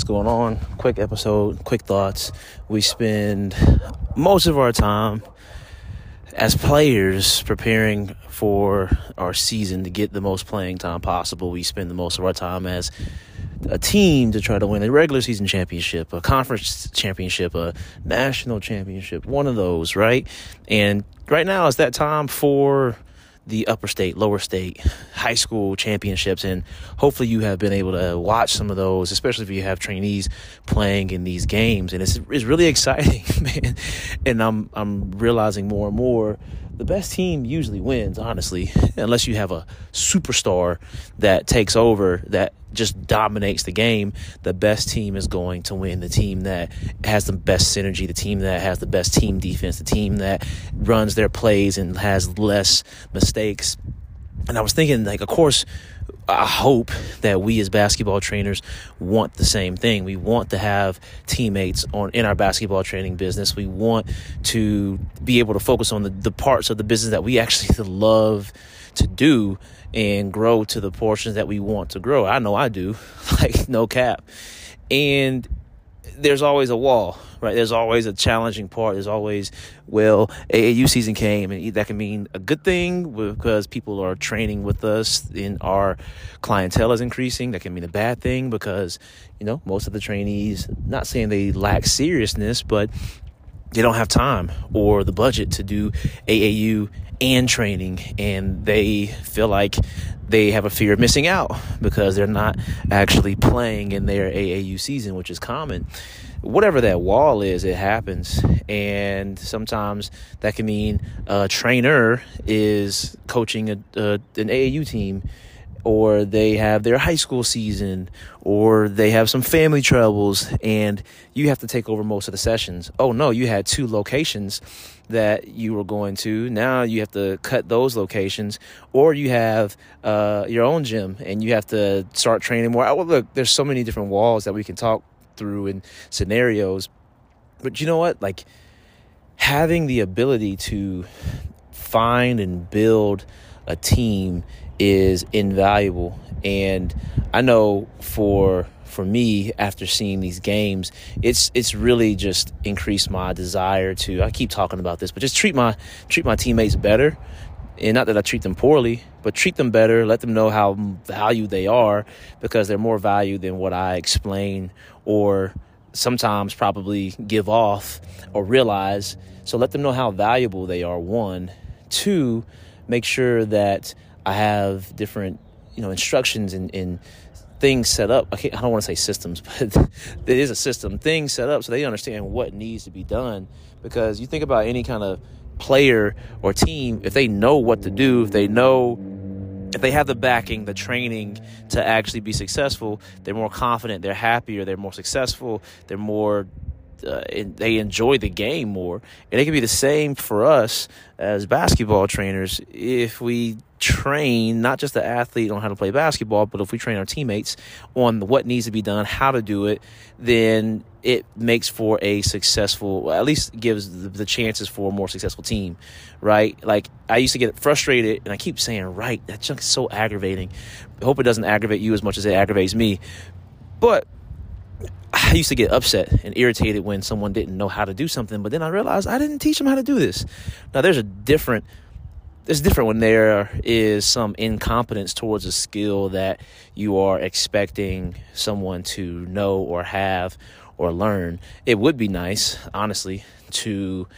going on? Quick episode, quick thoughts. We spend most of our time as players preparing for our season to get the most playing time possible. We spend the most of our time as a team to try to win a regular season championship, a conference championship, a national championship, one of those, right? And right now is that time for the upper state, lower state, high school championships, and hopefully you have been able to watch some of those, especially if you have trainees playing in these games. And it's really exciting, man. And I'm realizing more and more the best team usually wins, honestly, unless you have a superstar that takes over, that just dominates the game. The best team is going to win. The team that has the best synergy, the team that has the best team defense, the team that runs their plays and has less mistakes. And I was thinking, of course, I hope that we as basketball trainers want the same thing. We want to have teammates in our basketball training business. We want to be able to focus on the parts of the business that we actually love to do and grow to the portions that we want to grow. I know I do, no cap. And there's always a wall, right? There's always a challenging part. There's always, AAU season came, and that can mean a good thing because people are training with us and our clientele is increasing. That can mean a bad thing because, most of the trainees, not saying they lack seriousness, but they don't have time or the budget to do AAU and training, and they feel like they have a fear of missing out because they're not actually playing in their AAU season, which is common. Whatever that wall is, it happens. And sometimes that can mean a trainer is coaching an AAU team, or they have their high school season, or they have some family troubles, and you have to take over most of the sessions. Oh, no, you had 2 locations that you were going to. Now you have to cut those locations, or you have your own gym, and you have to start training more. Look, there's so many different walls that we can talk through in scenarios. But you know what? Having the ability to find and build a team is invaluable. And I know for me, after seeing these games, it's really just increased my desire to, I keep talking about this, but just treat my teammates better. And not that I treat them poorly, but treat them better, let them know how valued they are, because they're more valued than what I explain or sometimes probably give off or realize. So let them know how valuable they are, 1. 2, make sure that I have different, instructions and things set up. I don't want to say systems, but it is a system. Things set up so they understand what needs to be done. Because you think about any kind of player or team, if they know what to do, if they have the backing, the training to actually be successful, they're more confident, they're happier, they're more successful, they're more they enjoy the game more. And it can be the same for us as basketball trainers. If we train not just the athlete on how to play basketball, but if we train our teammates on what needs to be done, how to do it, then it makes for a successful, at least gives the chances for a more successful team, right? I used to get frustrated, and I keep saying, right, that junk is so aggravating. I hope it doesn't aggravate you as much as it aggravates me. But I used to get upset and irritated when someone didn't know how to do something, but then I realized I didn't teach them how to do this. Now, it's different when there is some incompetence towards a skill that you are expecting someone to know or have or learn. It would be nice, honestly, to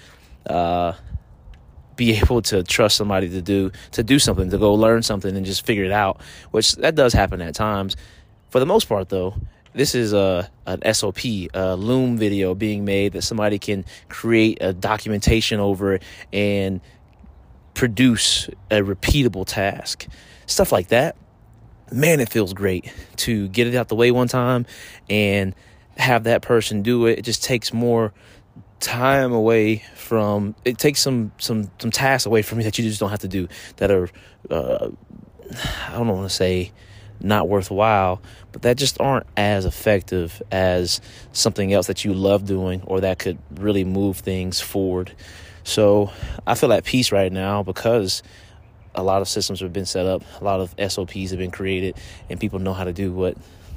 be able to trust somebody to do something, to go learn something and just figure it out, which that does happen at times. For the most part, though, this is an SOP, a Loom video being made that somebody can create a documentation over and produce a repeatable task. Stuff like that. Man, it feels great to get it out the way one time and have that person do it. It just takes more time away from, it takes some tasks away from you that you just don't have to do, that are, I don't want to say not worthwhile, but that just aren't as effective as something else that you love doing or that could really move things forward. So I feel at peace right now because a lot of systems have been set up, a lot of SOPs have been created, and people know how to do what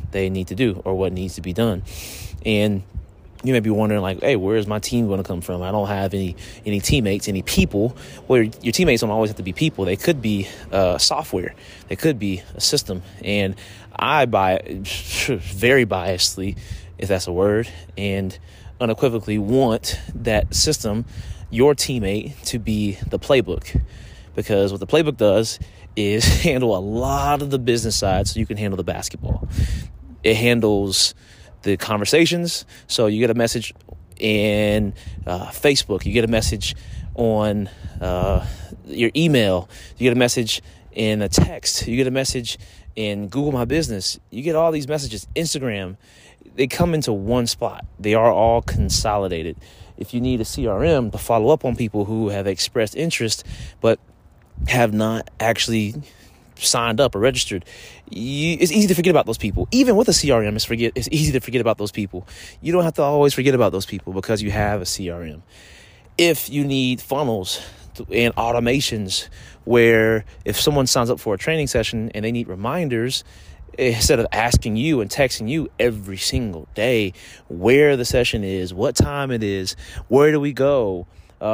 they need to do or what needs to be done. And you may be wondering, like, hey, where is my team going to come from? I don't have any teammates, any people. Well, your teammates don't always have to be people. They could be software. They could be a system. And I very biasedly, if that's a word, and unequivocally want that system, your teammate, to be the playbook. Because what the playbook does is handle a lot of the business side so you can handle the basketball. It handles the conversations. So you get a message in Facebook, you get a message on your email, you get a message in a text, you get a message in Google My Business, you get all these messages, Instagram. They come into one spot. They are all consolidated. If you need a CRM to follow up on people who have expressed interest but have not actually signed up or registered, it's easy to forget about those people. Even with a CRM, it's easy to forget about those people. You don't have to always forget about those people because you have a CRM. If you need funnels and automations where if someone signs up for a training session and they need reminders, instead of asking you and texting you every single day where the session is, what time it is, where do we go,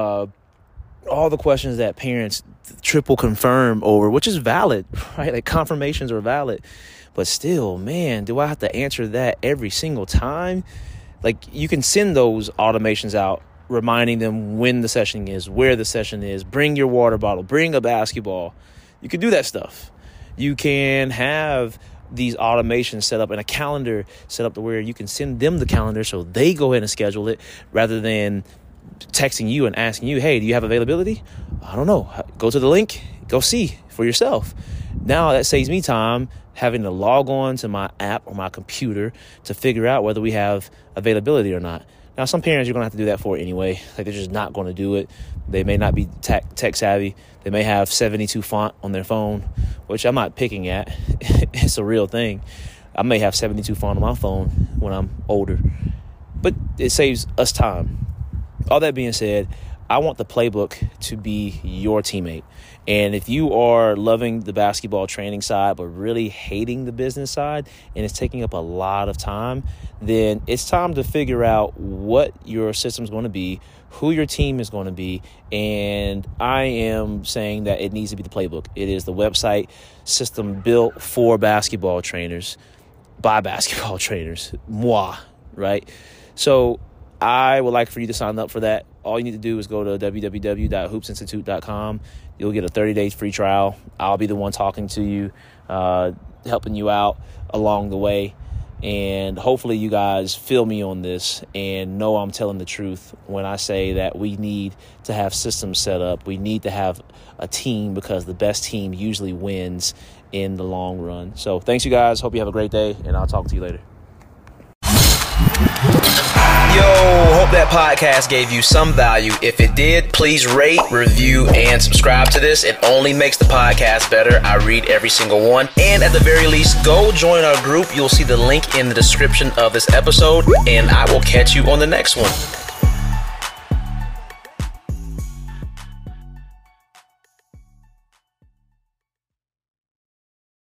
all the questions that parents triple confirm over, which is valid, right? Like, confirmations are valid, but still, man, do I have to answer that every single time? Like, you can send those automations out, reminding them when the session is, where the session is, bring your water bottle, bring a basketball. You can do that stuff. You can have these automations set up and a calendar set up to where you can send them the calendar so they go ahead and schedule it rather than texting you and asking you, hey, do you have availability? I don't know. Go to the link, go see for yourself. Now that saves me time having to log on to my app or my computer to figure out whether we have availability or not. Now, some parents, you're going to have to do that for anyway. Like, they're just not going to do it. They may not be tech savvy. They may have 72 font on their phone, which I'm not picking at. It's a real thing. I may have 72 font on my phone when I'm older, but it saves us time. All that being said, I want the playbook to be your teammate. And if you are loving the basketball training side but really hating the business side and it's taking up a lot of time, then it's time to figure out what your system is going to be, who your team is going to be. And I am saying that it needs to be the playbook. It is the website system built for basketball trainers, by basketball trainers, moi, right? So I would like for you to sign up for that. All you need to do is go to www.hoopsinstitute.com. You'll get a 30-day free trial. I'll be the one talking to you, helping you out along the way. And hopefully you guys feel me on this and know I'm telling the truth when I say that we need to have systems set up. We need to have a team because the best team usually wins in the long run. So thanks, you guys. Hope you have a great day, and I'll talk to you later. Yo, hope that podcast gave you some value. If it did, please rate, review, and subscribe to this. It only makes the podcast better. I read every single one. And at the very least, go join our group. You'll see the link in the description of this episode, and I will catch you on the next one.